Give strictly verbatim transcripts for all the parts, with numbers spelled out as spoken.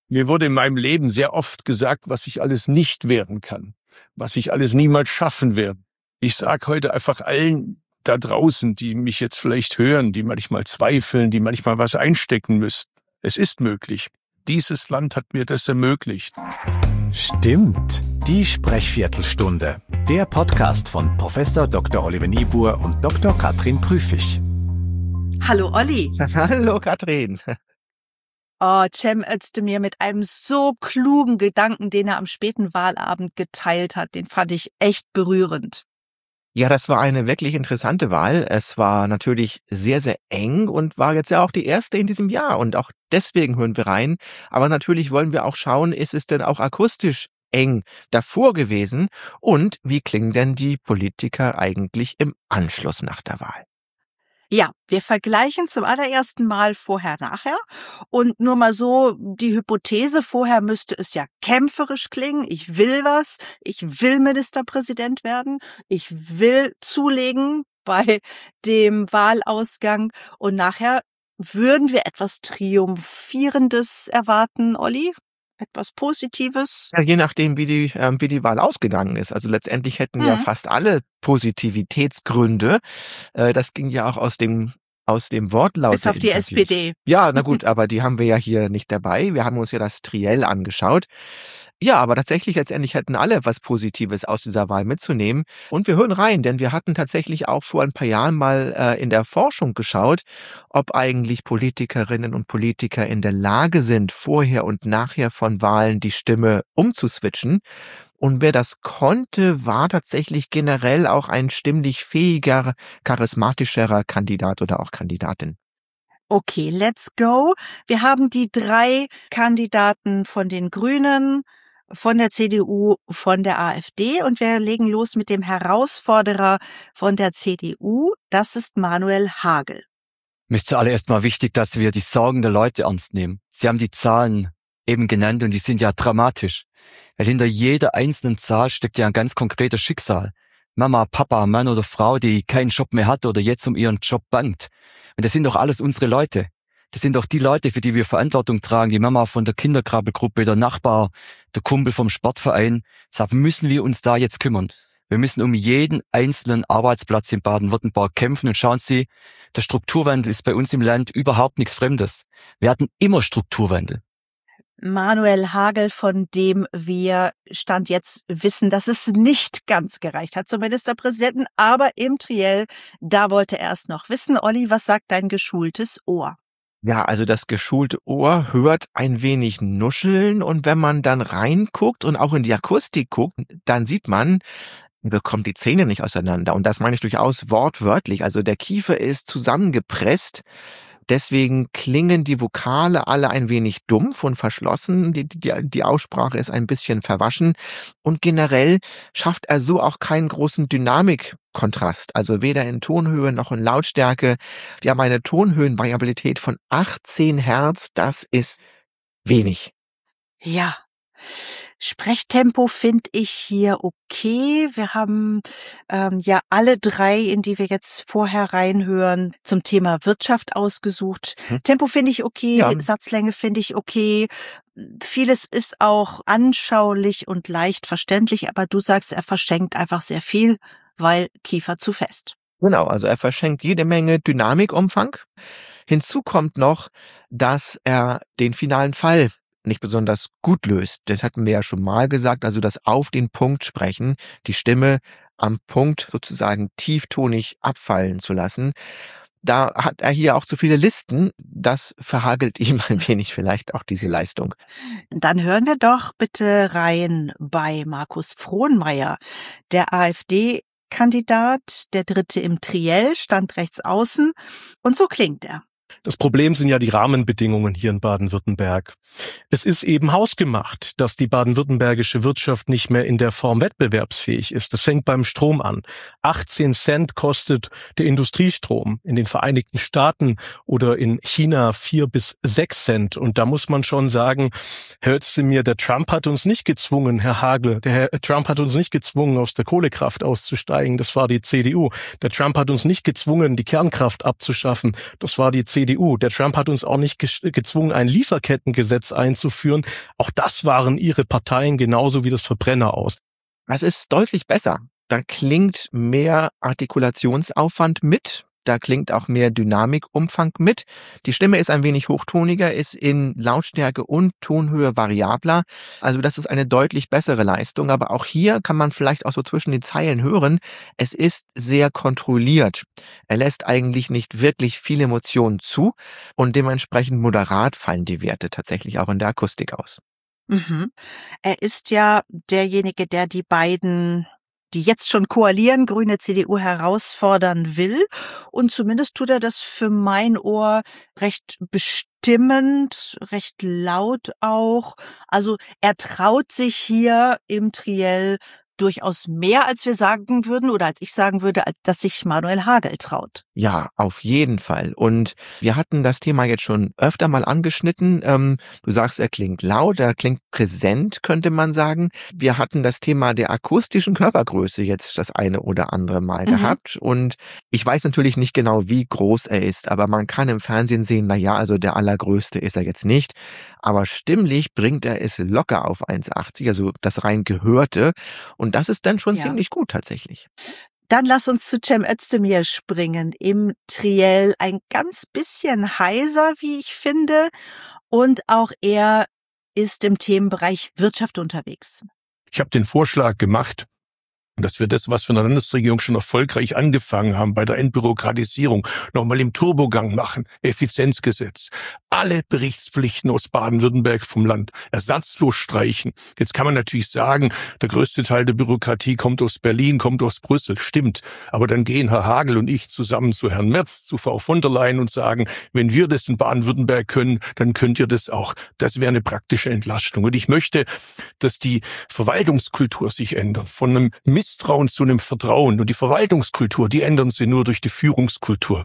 Mir wurde in meinem Leben sehr oft gesagt, was ich alles nicht werden kann, was ich alles niemals schaffen werde. Ich sage heute einfach allen da draußen, die mich jetzt vielleicht hören, die manchmal zweifeln, die manchmal was einstecken müssen. Es ist möglich. Dieses Land hat mir das ermöglicht. Stimmt. Die Sprechviertelstunde. Der Podcast von Professor Doktor Oliver Niebuhr und Doktor Katrin Prüfig. Hallo Olli. Hallo Katrin. Oh, Cem ätzte mir mit einem so klugen Gedanken, den er am späten Wahlabend geteilt hat. Den fand ich echt berührend. Ja, das war eine wirklich interessante Wahl. Es war natürlich sehr, sehr eng und war jetzt ja auch die erste in diesem Jahr. Und auch deswegen hören wir rein. Aber natürlich wollen wir auch schauen, ist es denn auch akustisch eng davor gewesen? Und wie klingen denn die Politiker eigentlich im Anschluss nach der Wahl? Ja, wir vergleichen zum allerersten Mal vorher-nachher und nur mal so die Hypothese, vorher müsste es ja kämpferisch klingen, ich will was, ich will Ministerpräsident werden, ich will zulegen bei dem Wahlausgang und nachher würden wir etwas Triumphierendes erwarten, Olli? Etwas Positives? Ja, je nachdem, wie die, ähm, wie die Wahl ausgegangen ist. Also letztendlich hätten Mhm. ja fast alle Positivitätsgründe. Äh, das ging ja auch aus dem, aus dem Wortlaut. Bis der auf die Interviews. S P D. Ja, na gut, aber die haben wir ja hier nicht dabei. Wir haben uns ja das Triell angeschaut. Ja, aber tatsächlich letztendlich hätten alle was Positives aus dieser Wahl mitzunehmen. Und wir hören rein, denn wir hatten tatsächlich auch vor ein paar Jahren mal äh, in der Forschung geschaut, ob eigentlich Politikerinnen und Politiker in der Lage sind, vorher und nachher von Wahlen die Stimme umzuswitchen. Und wer das konnte, war tatsächlich generell auch ein stimmlich fähiger, charismatischerer Kandidat oder auch Kandidatin. Okay, let's go. Wir haben die drei Kandidaten von den Grünen, von der C D U, von der AfD und wir legen los mit dem Herausforderer von der C D U. Das ist Manuel Hagel. Mir ist zuallererst mal wichtig, dass wir die Sorgen der Leute ernst nehmen. Sie haben die Zahlen eben genannt und die sind ja dramatisch. Weil hinter jeder einzelnen Zahl steckt ja ein ganz konkretes Schicksal. Mama, Papa, Mann oder Frau, die keinen Job mehr hat oder jetzt um ihren Job bangt. Und das sind doch alles unsere Leute. Das sind doch die Leute, für die wir Verantwortung tragen. Die Mama von der Kinderkrabbelgruppe, der Nachbar, der Kumpel vom Sportverein. Deshalb müssen wir uns da jetzt kümmern. Wir müssen um jeden einzelnen Arbeitsplatz in Baden-Württemberg kämpfen. Und schauen Sie, der Strukturwandel ist bei uns im Land überhaupt nichts Fremdes. Wir hatten immer Strukturwandel. Manuel Hagel, von dem wir Stand jetzt wissen, dass es nicht ganz gereicht hat zum Ministerpräsidenten, aber im Triell, da wollte er es noch wissen. Olli, was sagt dein geschultes Ohr? Ja, also das geschulte Ohr hört ein wenig nuscheln und wenn man dann reinguckt und auch in die Akustik guckt, dann sieht man, er bekommt die Zähne nicht auseinander und das meine ich durchaus wortwörtlich. Also der Kiefer ist zusammengepresst. Deswegen klingen die Vokale alle ein wenig dumpf und verschlossen. Die, die, die Aussprache ist ein bisschen verwaschen. Und generell schafft er so auch keinen großen Dynamikkontrast. Also weder in Tonhöhe noch in Lautstärke. Wir haben eine Tonhöhenvariabilität von achtzehn Hertz. Das ist wenig. Ja. Sprechtempo finde ich hier okay. Wir haben ähm, ja alle drei, in die wir jetzt vorher reinhören, zum Thema Wirtschaft ausgesucht. Hm. Tempo finde ich okay, ja. Satzlänge finde ich okay. Vieles ist auch anschaulich und leicht verständlich, aber du sagst, er verschenkt einfach sehr viel, weil Kiefer zu fest. Genau, also er verschenkt jede Menge Dynamikumfang. Hinzu kommt noch, dass er den finalen Fall nicht besonders gut löst. Das hatten wir ja schon mal gesagt, also das auf den Punkt sprechen, die Stimme am Punkt sozusagen tieftonig abfallen zu lassen. Da hat er hier auch zu viele Listen. Das verhagelt ihm ein wenig vielleicht auch diese Leistung. Dann hören wir doch bitte rein bei Markus Frohnmeier, der AfD-Kandidat, der dritte im Triell, stand rechts außen und so klingt er. Das Problem sind ja die Rahmenbedingungen hier in Baden-Württemberg. Es ist eben hausgemacht, dass die baden-württembergische Wirtschaft nicht mehr in der Form wettbewerbsfähig ist. Das fängt beim Strom an. achtzehn Cent kostet der Industriestrom in den Vereinigten Staaten oder in China vier bis sechs Cent. Und da muss man schon sagen, hört Sie mir, der Trump hat uns nicht gezwungen, Herr Hagel, der Herr Trump hat uns nicht gezwungen, aus der Kohlekraft auszusteigen. Das war die C D U. Der Trump hat uns nicht gezwungen, die Kernkraft abzuschaffen. Das war die C D U. C D U. Der Trump hat uns auch nicht ge- gezwungen, ein Lieferkettengesetz einzuführen. Auch das waren ihre Parteien genauso wie das Verbrenner aus. Das ist deutlich besser. Da klingt mehr Artikulationsaufwand mit. Da klingt auch mehr Dynamikumfang mit. Die Stimme ist ein wenig hochtoniger, ist in Lautstärke und Tonhöhe variabler. Also das ist eine deutlich bessere Leistung. Aber auch hier kann man vielleicht auch so zwischen den Zeilen hören, es ist sehr kontrolliert. Er lässt eigentlich nicht wirklich viele Emotionen zu und dementsprechend moderat fallen die Werte tatsächlich auch in der Akustik aus. Mhm. Er ist ja derjenige, der die beiden, die jetzt schon koalieren, Grüne, C D U, herausfordern will. Und zumindest tut er das für mein Ohr recht bestimmend, recht laut auch. Also er traut sich hier im Triell durchaus mehr, als wir sagen würden oder als ich sagen würde, als dass sich Manuel Hagel traut. Ja, auf jeden Fall. Und wir hatten das Thema jetzt schon öfter mal angeschnitten. Ähm, du sagst, er klingt laut, er klingt präsent, könnte man sagen. Wir hatten das Thema der akustischen Körpergröße jetzt das eine oder andere Mal Mhm. gehabt. Und ich weiß natürlich nicht genau, wie groß er ist, aber man kann im Fernsehen sehen, na ja, also der allergrößte ist er jetzt nicht. Aber stimmlich bringt er es locker auf eins Komma achtzig, also das rein Gehörte. Und das ist dann schon Ja. ziemlich gut tatsächlich. Dann lass uns zu Cem Özdemir springen. Im Triell ein ganz bisschen heiser, wie ich finde. Und auch er ist im Themenbereich Wirtschaft unterwegs. Ich habe den Vorschlag gemacht, dass wir das, was von der Landesregierung schon erfolgreich angefangen haben, bei der Entbürokratisierung, nochmal im Turbogang machen. Effizienzgesetz. Alle Berichtspflichten aus Baden-Württemberg vom Land ersatzlos streichen. Jetzt kann man natürlich sagen, der größte Teil der Bürokratie kommt aus Berlin, kommt aus Brüssel. Stimmt. Aber dann gehen Herr Hagel und ich zusammen zu Herrn Merz, zu Frau von der Leyen und sagen, wenn wir das in Baden-Württemberg können, dann könnt ihr das auch. Das wäre eine praktische Entlastung. Und ich möchte, dass die Verwaltungskultur sich ändert. Von einem Misstrauen zu einem Vertrauen. Und die Verwaltungskultur, die ändern sie nur durch die Führungskultur.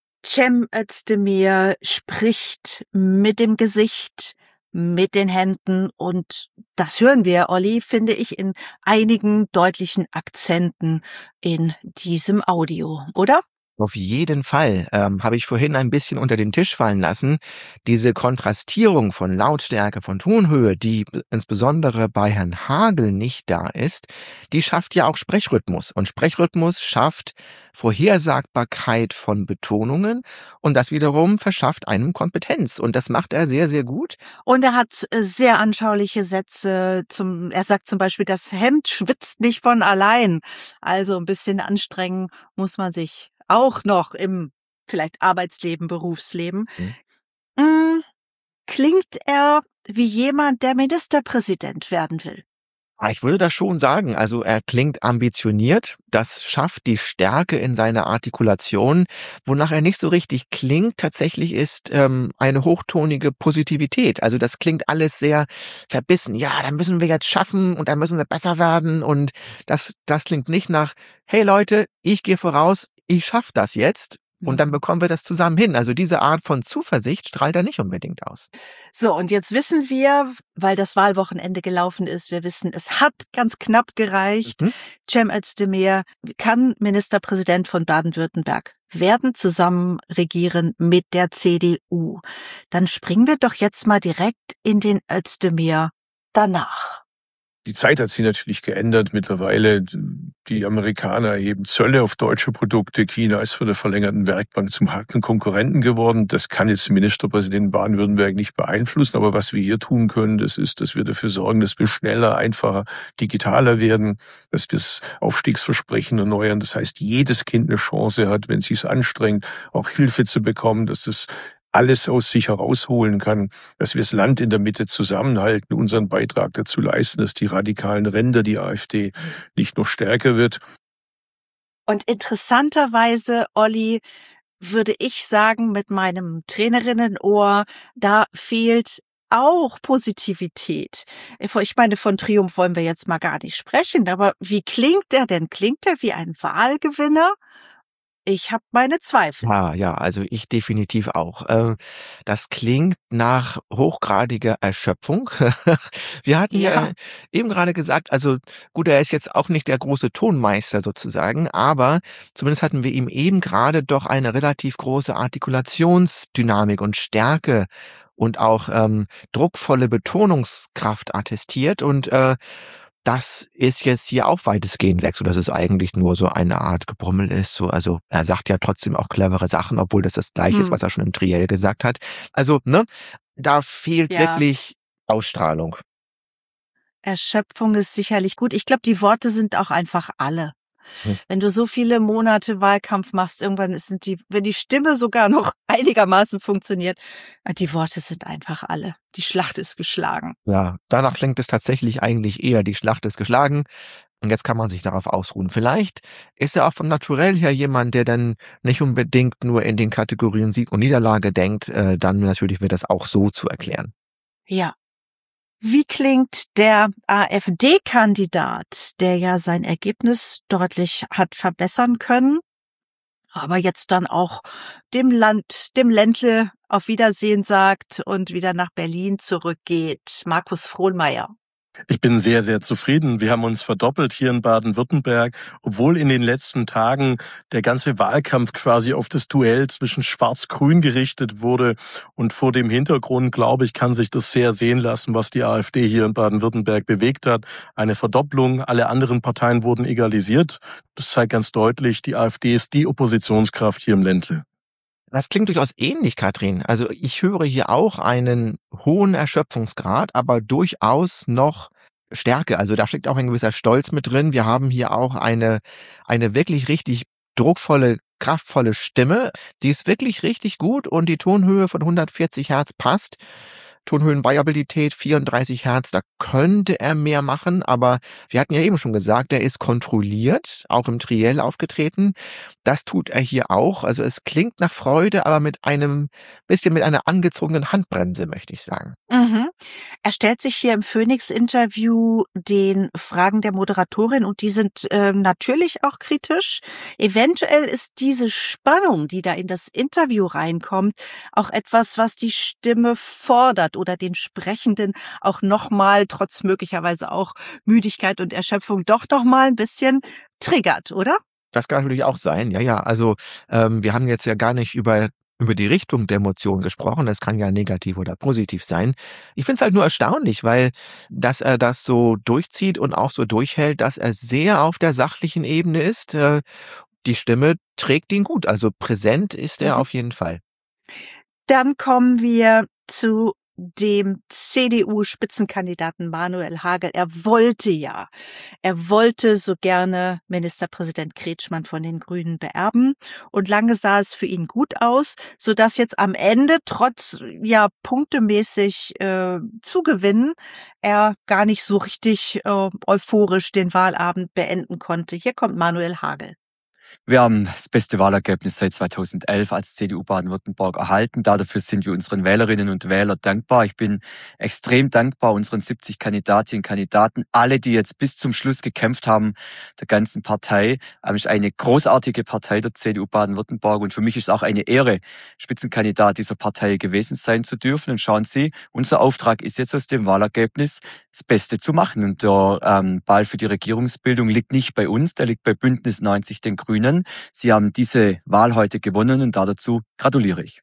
Cem Özdemir spricht mit dem Gesicht, mit den Händen und das hören wir, Olli, finde ich, in einigen deutlichen Akzenten in diesem Audio, oder? Auf jeden Fall, ähm, habe ich vorhin ein bisschen unter den Tisch fallen lassen. Diese Kontrastierung von Lautstärke, von Tonhöhe, die b- insbesondere bei Herrn Hagel nicht da ist, die schafft ja auch Sprechrhythmus. Und Sprechrhythmus schafft Vorhersagbarkeit von Betonungen und das wiederum verschafft einem Kompetenz. Und das macht er sehr, sehr gut. Und er hat äh, sehr anschauliche Sätze. Zum, er sagt zum Beispiel, das Hemd schwitzt nicht von allein. Also ein bisschen anstrengen muss man sich auch noch im vielleicht Arbeitsleben, Berufsleben. Mhm. Mm, klingt er wie jemand, der Ministerpräsident werden will? Ah, Ich würde das schon sagen. Also er klingt ambitioniert. Das schafft die Stärke in seiner Artikulation. Wonach er nicht so richtig klingt, tatsächlich ist ähm, eine hochtonige Positivität. Also das klingt alles sehr verbissen. Ja, dann müssen wir jetzt schaffen und dann müssen wir besser werden. Und das, das klingt nicht nach, hey Leute, ich gehe voraus, ich schaffe das jetzt. Und dann bekommen wir das zusammen hin. Also diese Art von Zuversicht strahlt er nicht unbedingt aus. So, und jetzt wissen wir, weil das Wahlwochenende gelaufen ist, wir wissen, es hat ganz knapp gereicht. Mhm. Cem Özdemir kann Ministerpräsident von Baden-Württemberg werden, zusammen regieren mit der C D U. Dann springen wir doch jetzt mal direkt in den Özdemir danach. Die Zeit hat sich natürlich geändert. Mittlerweile, die Amerikaner erheben Zölle auf deutsche Produkte. China ist von der verlängerten Werkbank zum harten Konkurrenten geworden. Das kann jetzt der Ministerpräsident Baden-Württemberg nicht beeinflussen. Aber was wir hier tun können, das ist, dass wir dafür sorgen, dass wir schneller, einfacher, digitaler werden, dass wir das Aufstiegsversprechen erneuern. Das heißt, jedes Kind eine Chance hat, wenn es sich anstrengt, auch Hilfe zu bekommen, dass es alles aus sich herausholen kann, dass wir das Land in der Mitte zusammenhalten, unseren Beitrag dazu leisten, dass die radikalen Ränder, die AfD, nicht noch stärker wird. Und interessanterweise, Olli, würde ich sagen, mit meinem Trainerinnenohr, da fehlt auch Positivität. Ich meine, von Triumph wollen wir jetzt mal gar nicht sprechen, aber wie klingt er denn? Klingt er wie ein Wahlgewinner? Ich habe meine Zweifel. Ja, ja, also ich definitiv auch. Äh, das klingt nach hochgradiger Erschöpfung. Wir hatten ja Ja. äh, eben gerade gesagt, also gut, er ist jetzt auch nicht der große Tonmeister sozusagen, aber zumindest hatten wir ihm eben gerade doch eine relativ große Artikulationsdynamik und Stärke und auch ähm, druckvolle Betonungskraft attestiert. Und äh, das ist jetzt hier auch weitestgehend weg, sodass es eigentlich nur so eine Art Gebrummel ist. So, also er sagt ja trotzdem auch clevere Sachen, obwohl das das Gleiche ist, Hm. was er schon im Triell gesagt hat. Also, ne, da fehlt Ja. wirklich Ausstrahlung. Erschöpfung ist sicherlich gut. Ich glaube, die Worte sind auch einfach alle. Hm. Wenn du so viele Monate Wahlkampf machst, irgendwann sind die, wenn die Stimme sogar noch einigermaßen funktioniert, die Worte sind einfach alle. Die Schlacht ist geschlagen. Ja, danach klingt es tatsächlich eigentlich eher, die Schlacht ist geschlagen. Und jetzt kann man sich darauf ausruhen. Vielleicht ist er auch vom Naturell her jemand, der dann nicht unbedingt nur in den Kategorien Sieg und Niederlage denkt. Äh, dann natürlich wird das auch so zu erklären. Ja. Wie klingt der AfD-Kandidat, der ja sein Ergebnis deutlich hat verbessern können, aber jetzt dann auch dem Land, dem Ländle auf Wiedersehen sagt und wieder nach Berlin zurückgeht? Markus Frohnmayer. Ich bin sehr, sehr zufrieden. Wir haben uns verdoppelt hier in Baden-Württemberg, obwohl in den letzten Tagen der ganze Wahlkampf quasi auf das Duell zwischen Schwarz-Grün gerichtet wurde. Und vor dem Hintergrund, glaube ich, kann sich das sehr sehen lassen, was die AfD hier in Baden-Württemberg bewegt hat. Eine Verdopplung, alle anderen Parteien wurden egalisiert. Das zeigt ganz deutlich, die AfD ist die Oppositionskraft hier im Ländle. Das klingt durchaus ähnlich, Katrin. Also ich höre hier auch einen hohen Erschöpfungsgrad, aber durchaus noch Stärke. Also da steckt auch ein gewisser Stolz mit drin. Wir haben hier auch eine, eine wirklich richtig druckvolle, kraftvolle Stimme. Die ist wirklich richtig gut und die Tonhöhe von hundertvierzig Hertz passt. Tonhöhenvariabilität vierunddreißig Hertz, da könnte er mehr machen, aber wir hatten ja eben schon gesagt, er ist kontrolliert, auch im Triell aufgetreten. Das tut er hier auch. Also es klingt nach Freude, aber mit einem bisschen mit einer angezogenen Handbremse, möchte ich sagen. Mhm. Er stellt sich hier im Phoenix-Interview den Fragen der Moderatorin und die sind äh, natürlich auch kritisch. Eventuell ist diese Spannung, die da in das Interview reinkommt, auch etwas, was die Stimme fordert oder den Sprechenden auch nochmal, trotz möglicherweise auch Müdigkeit und Erschöpfung, doch noch mal ein bisschen triggert, oder? Das kann natürlich auch sein, ja, ja. Also ähm, wir haben jetzt ja gar nicht über über die Richtung der Emotion gesprochen. Das kann ja negativ oder positiv sein. Ich finde es halt nur erstaunlich, weil dass er das so durchzieht und auch so durchhält, dass er sehr auf der sachlichen Ebene ist. Äh, die Stimme trägt ihn gut, also präsent ist er Mhm. auf jeden Fall. Dann kommen wir zu dem C D U-Spitzenkandidaten Manuel Hagel. Er wollte ja, er wollte so gerne Ministerpräsident Kretschmann von den Grünen beerben und lange sah es für ihn gut aus, sodass jetzt am Ende trotz ja punktemäßig äh, Zugewinnen er gar nicht so richtig äh, euphorisch den Wahlabend beenden konnte. Hier kommt Manuel Hagel. Wir haben das beste Wahlergebnis seit zweitausendelf als C D U Baden-Württemberg erhalten. Dafür sind wir unseren Wählerinnen und Wählern dankbar. Ich bin extrem dankbar unseren siebzig Kandidatinnen und Kandidaten, alle, die jetzt bis zum Schluss gekämpft haben, der ganzen Partei. Es ist eine großartige Partei der C D U Baden-Württemberg und für mich ist es auch eine Ehre, Spitzenkandidat dieser Partei gewesen sein zu dürfen. Und schauen Sie, unser Auftrag ist jetzt aus dem Wahlergebnis das Beste zu machen. Und der ähm, Ball für die Regierungsbildung liegt nicht bei uns, der liegt bei Bündnis neunzig, den Grünen. Sie haben diese Wahl heute gewonnen und dazu gratuliere ich.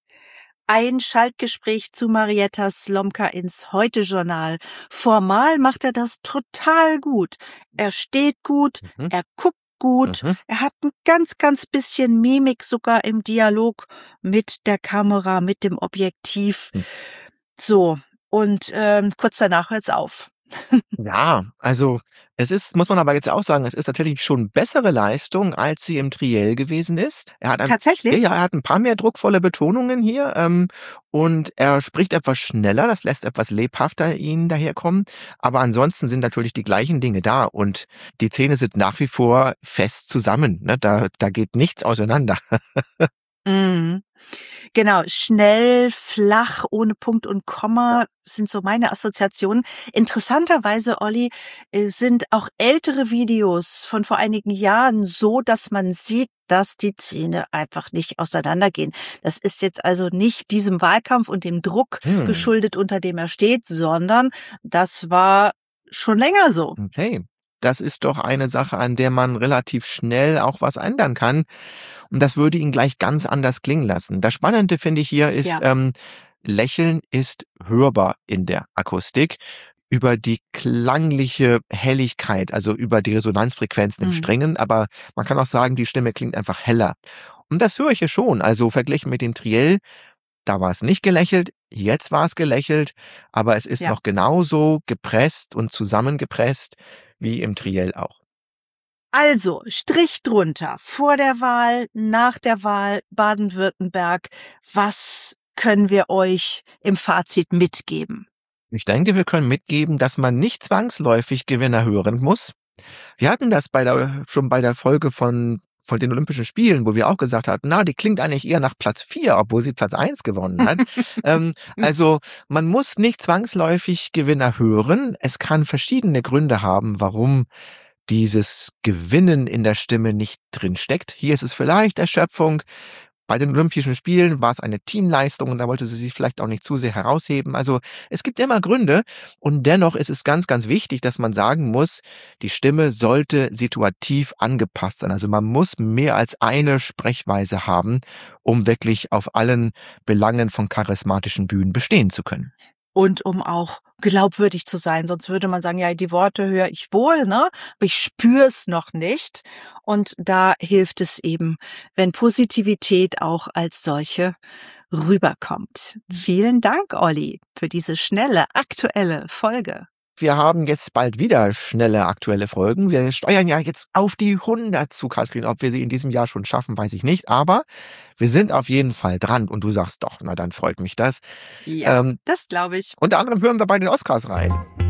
Ein Schaltgespräch zu Marietta Slomka ins Heute-Journal. Formal macht er das total gut. Er steht gut, Mhm. er guckt gut, Mhm. er hat ein ganz, ganz bisschen Mimik sogar im Dialog mit der Kamera, mit dem Objektiv. Hm. So, und ähm, kurz danach hört's auf. Ja, also es ist, muss man aber jetzt auch sagen, es ist natürlich schon bessere Leistung, als sie im Triell gewesen ist. Er hat ein, ja, Tatsächlich? ja, er hat ein paar mehr druckvolle Betonungen hier ähm, und er spricht etwas schneller, das lässt etwas lebhafter ihn daherkommen. Aber ansonsten sind natürlich die gleichen Dinge da und die Zähne sind nach wie vor fest zusammen. Ne? Da, da geht nichts auseinander. Mhm. Genau, schnell, flach, ohne Punkt und Komma sind so meine Assoziationen. Interessanterweise, Olli, äh, sind auch ältere Videos von vor einigen Jahren so, dass man sieht, dass die Zähne einfach nicht auseinandergehen. Das ist jetzt also nicht diesem Wahlkampf und dem Druck Hm. geschuldet, unter dem er steht, sondern das war schon länger so. Okay. Das ist doch eine Sache, an der man relativ schnell auch was ändern kann. Und das würde ihn gleich ganz anders klingen lassen. Das Spannende, finde ich, hier ist, Ja. ähm, Lächeln ist hörbar in der Akustik über die klangliche Helligkeit, also über die Resonanzfrequenzen im Mhm. Strengen, aber man kann auch sagen, die Stimme klingt einfach heller. Und das höre ich hier schon. Also verglichen mit dem Triell, da war es nicht gelächelt, jetzt war es gelächelt, aber es ist Ja. noch genauso gepresst und zusammengepresst wie im Triell auch. Also, Strich drunter, vor der Wahl, nach der Wahl, Baden-Württemberg. Was können wir euch im Fazit mitgeben? Ich denke, wir können mitgeben, dass man nicht zwangsläufig Gewinner hören muss. Wir hatten das bei der, schon bei der Folge von, von den Olympischen Spielen, wo wir auch gesagt hatten, na, die klingt eigentlich eher nach Platz vier, obwohl sie Platz eins gewonnen hat. ähm, also man muss nicht zwangsläufig Gewinner hören. Es kann verschiedene Gründe haben, warum dieses Gewinnen in der Stimme nicht drin steckt. Hier ist es vielleicht Erschöpfung. Bei den Olympischen Spielen war es eine Teamleistung und da wollte sie sich vielleicht auch nicht zu sehr herausheben. Also es gibt immer Gründe und dennoch ist es ganz, ganz wichtig, dass man sagen muss, die Stimme sollte situativ angepasst sein. Also man muss mehr als eine Sprechweise haben, um wirklich auf allen Belangen von charismatischen Bühnen bestehen zu können. Und um auch glaubwürdig zu sein, sonst würde man sagen, ja, die Worte höre ich wohl, ne, aber ich spüre es noch nicht. Und da hilft es eben, wenn Positivität auch als solche rüberkommt. Vielen Dank, Olli, für diese schnelle, aktuelle Folge. Wir haben jetzt bald wieder schnelle aktuelle Folgen. Wir steuern ja jetzt auf die hundert zu, Katrin. Ob wir sie in diesem Jahr schon schaffen, weiß ich nicht. Aber wir sind auf jeden Fall dran. Und du sagst doch, na dann freut mich das. Ja, Ähm, das glaube ich. unter anderem hören wir bei den Oscars rein.